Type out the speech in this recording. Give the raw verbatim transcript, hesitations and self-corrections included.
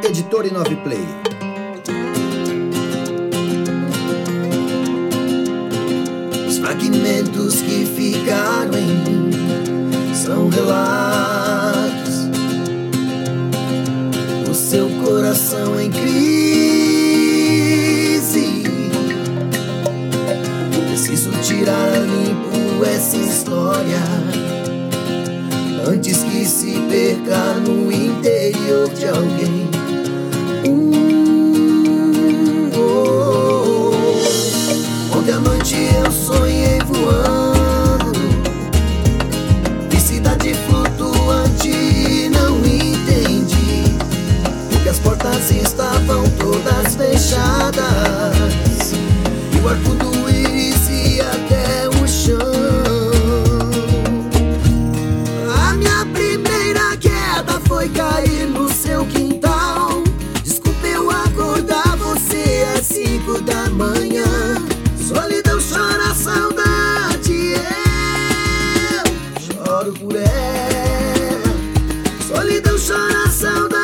Editora e nove Play. Os fragmentos que ficaram em mim são relatos do seu coração em crise. Preciso tirar a limpo essa história antes que se perca no interior de alguém. Hum, oh, oh. Ontem à noite eu sonhei voando, vi cidade flutuante, não entendi porque as portas estavam todas fechadas e o ar tudo iria até o chão. Foi cair no seu quintal. Desculpe eu acordar você às cinco da manhã. Solidão chora a saudade, eu choro por ela. Solidão chora a saudade.